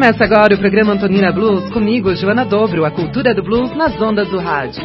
Começa agora o programa Antonina Blues, comigo, Joana Dobro, a cultura do blues nas ondas do rádio.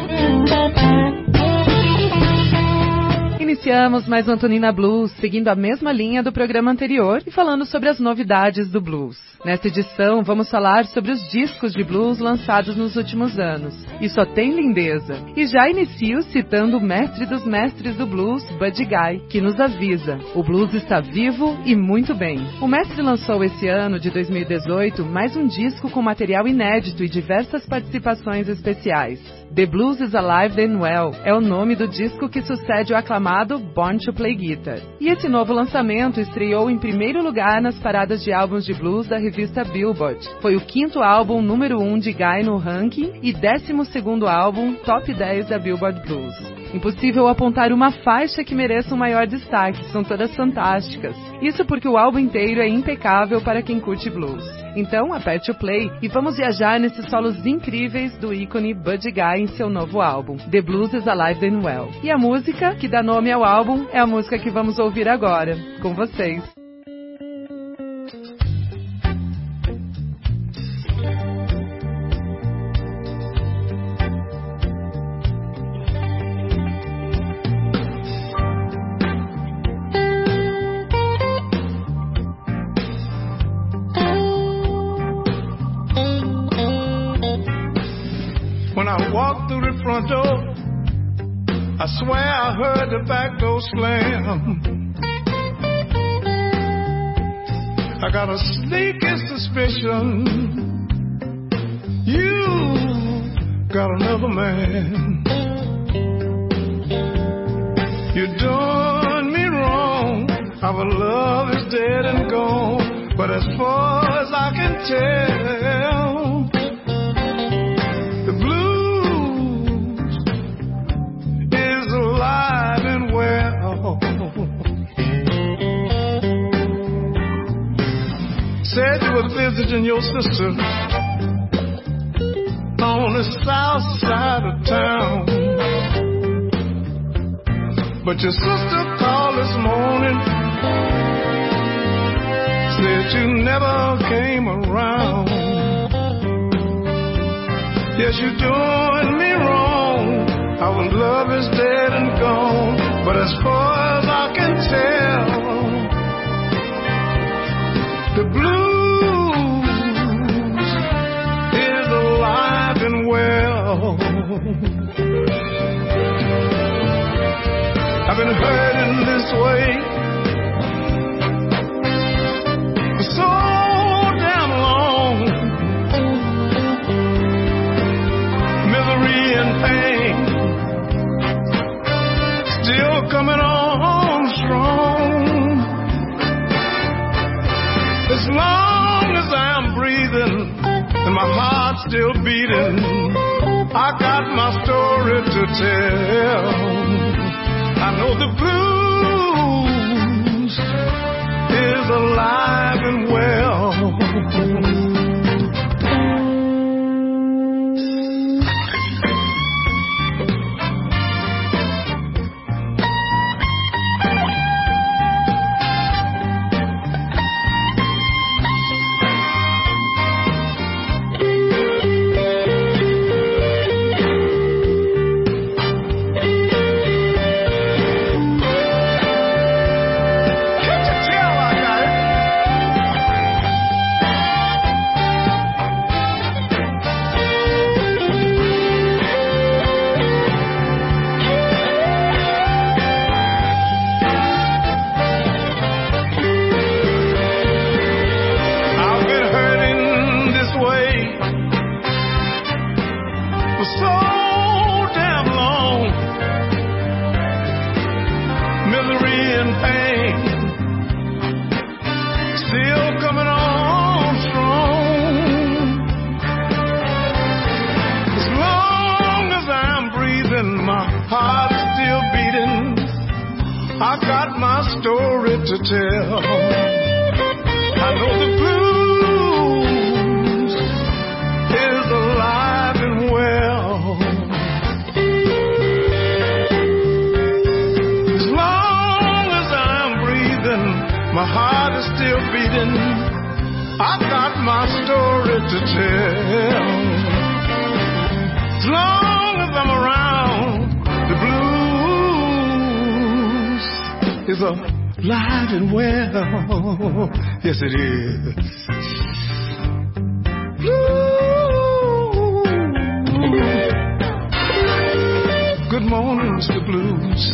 Iniciamos mais um Antonina Blues, seguindo a mesma linha do programa anterior e falando sobre as novidades do blues. Nesta edição, vamos falar sobre os discos de blues lançados nos últimos anos. E só tem lindeza. E já inicio citando o mestre dos mestres do blues, Buddy Guy, que nos avisa: o blues está vivo e muito bem. O mestre lançou esse ano, de 2018, mais um disco com material inédito e diversas participações especiais. The Blues is Alive and Well é o nome do disco que sucede o aclamado Born to Play Guitar. E esse novo lançamento estreou em primeiro lugar nas paradas de álbuns de blues da revista Billboard. Foi o 5º álbum número 1 de Guy no ranking e 12º álbum top 10 da Billboard Blues. Impossível apontar uma faixa que mereça um maior destaque, são todas fantásticas. Isso porque o álbum inteiro é impecável para quem curte blues. Então, aperte o play e vamos viajar nesses solos incríveis do ícone Buddy Guy em seu novo álbum, The Blues is Alive and Well. E a música que dá nome ao álbum é a música que vamos ouvir agora, com vocês. Front door, I swear I heard the back door slam. I got a sneaky suspicion you got another man. You're doing me wrong. Our love is dead and gone, but as far as I can tell, the blue alive and well. Said you were visiting your sister on the south side of town, but your sister called this morning, said you never came around. Yes, you're doing me wrong. Our love is dead and gone, but as far as I can tell, the blues is alive and well. I've been hurting this way for so damn long. Misery and pain still coming on strong. As long as I'm breathing and my heart's still beating, I got my story to tell. I know the blues is alive and well. My heart is still beating. I got my story to tell. As long as I'm around, the blues is alive and well. Yes, it is. Blues. Good morning, Mr. Blues.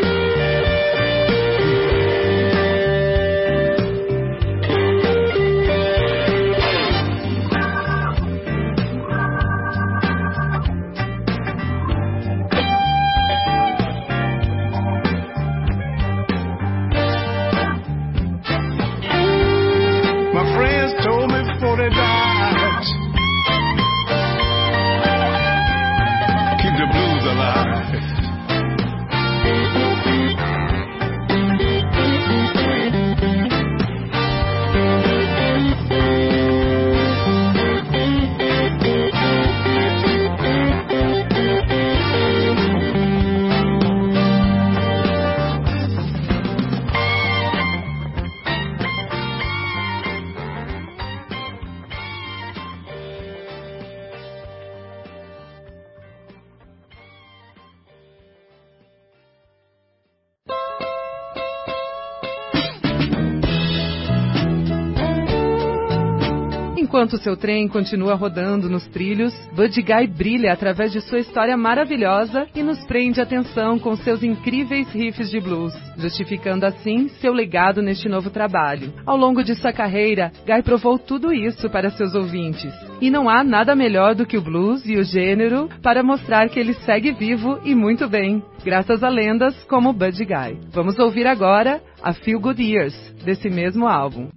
Enquanto seu trem continua rodando nos trilhos, Buddy Guy brilha através de sua história maravilhosa e nos prende a atenção com seus incríveis riffs de blues, justificando assim seu legado neste novo trabalho. Ao longo de sua carreira, Guy provou tudo isso para seus ouvintes. E não há nada melhor do que o blues e o gênero para mostrar que ele segue vivo e muito bem, graças a lendas como Buddy Guy. Vamos ouvir agora A Few Good Years, desse mesmo álbum.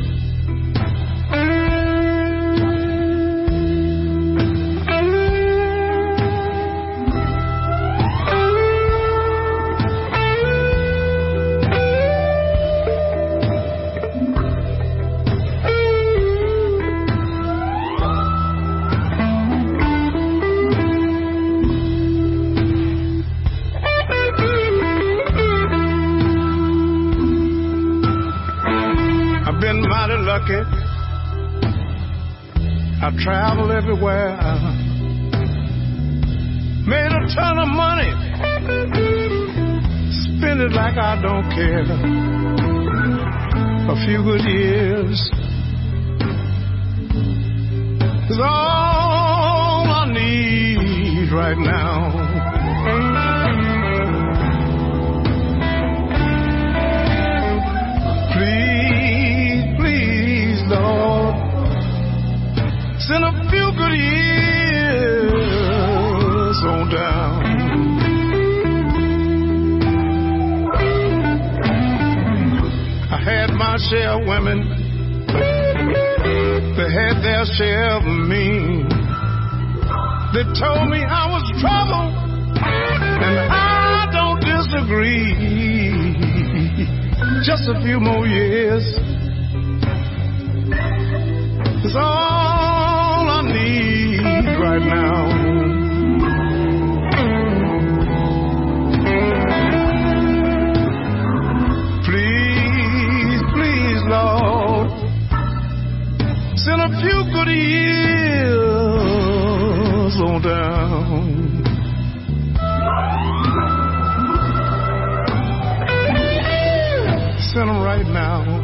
I travel everywhere, made a ton of money, spend it like I don't care. A few good years is all I need right now. Lord, send a few good years on down. I had my share of women, they had their share of me. They told me I was trouble, and I don't disagree. Just a few more years is all I need right now. Please, please, Lord, send a few good years on down. Send them right now.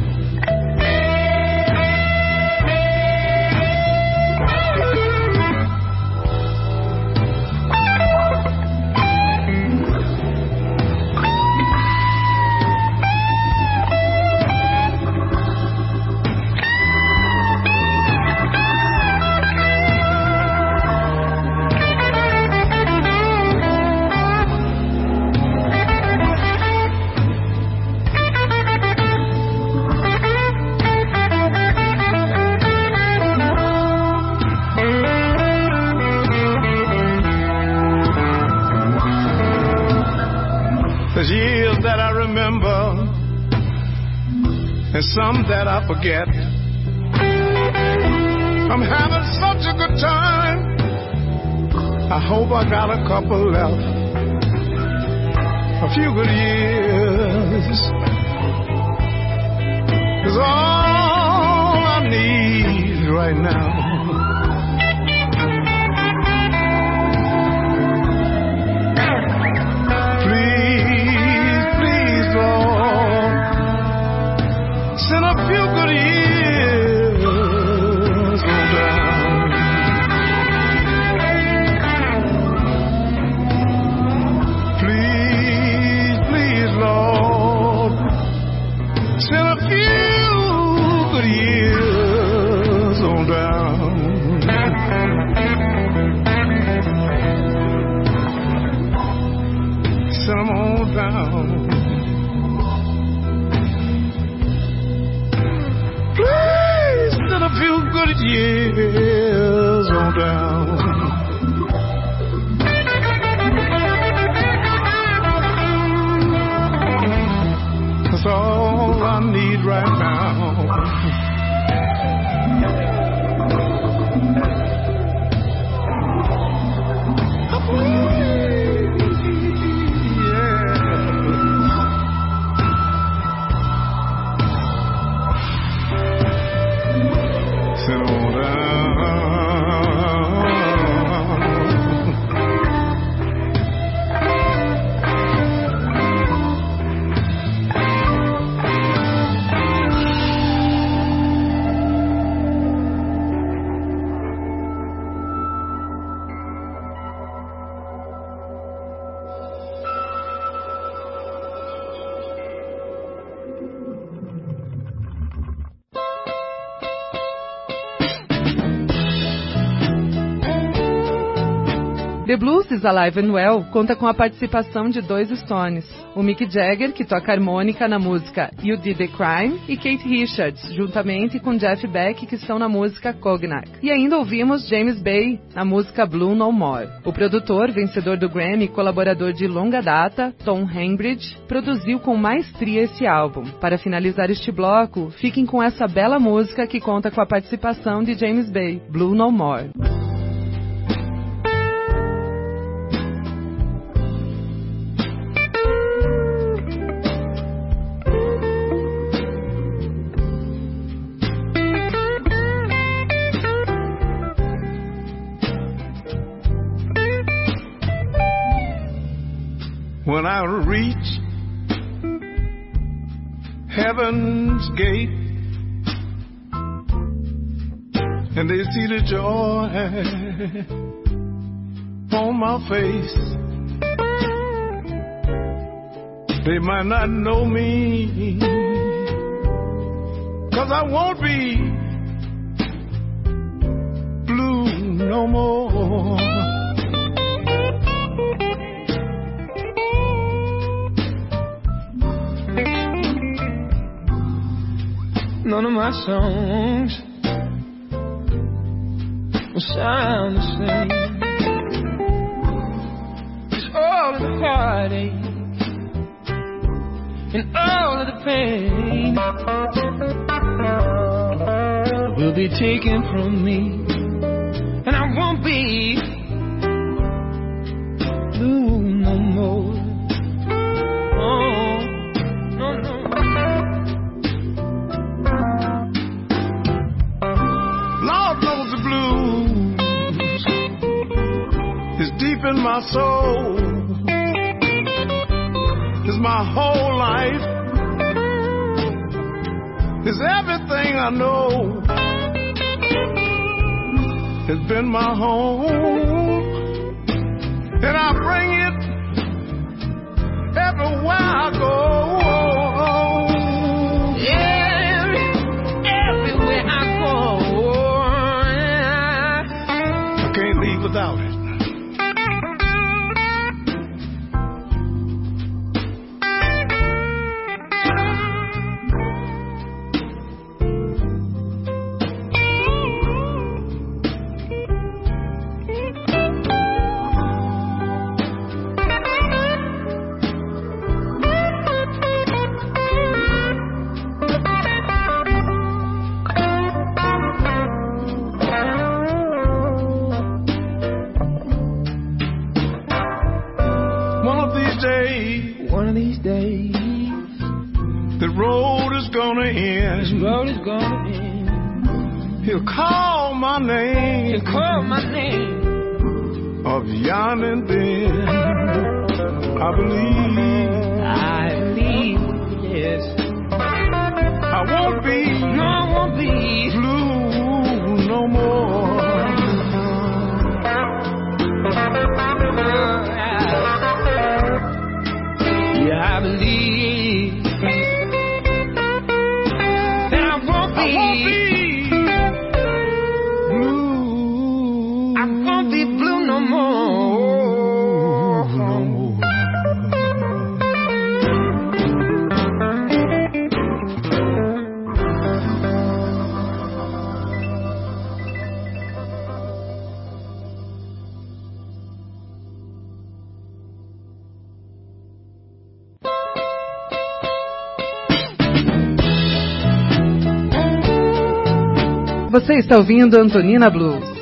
There's years that I remember and some that I forget. I'm having such a good time. I hope I got a couple left. A few good years is all I need good years on down. That's all I need right now. The Blues is Alive and Well conta com a participação de dois Stones, o Mick Jagger, que toca harmônica na música You Did the Crime, e Keith Richards, juntamente com Jeff Beck, que estão na música Cognac. E ainda ouvimos James Bay, na música Blue No More. O produtor, vencedor do Grammy e colaborador de longa data, Tom Hembridge, produziu com maestria esse álbum. Para finalizar este bloco, fiquem com essa bela música que conta com a participação de James Bay, Blue No More. When I reach heaven's gate and they see the joy on my face, they might not know me, 'cause I won't be blue no more. None of my songs will sound the same. It's all of the heartache and all of the pain will be taken from me, and I won't be blue no more. Oh, no, no. Lord knows the blues is deep in my soul. It's my whole life. It's everything I know. It's been my home, and I bring it everywhere I go. Everywhere I go, I can't leave without it. One of these days, the road is gonna end. this road is gonna end. He'll call my name. You call my name. Of yon and then, I believe, Yes. I won't be, No, I won't be blue no more. Yeah, I believe that I won't be blue. I won't be blue no more. Você está ouvindo Antonina Blues.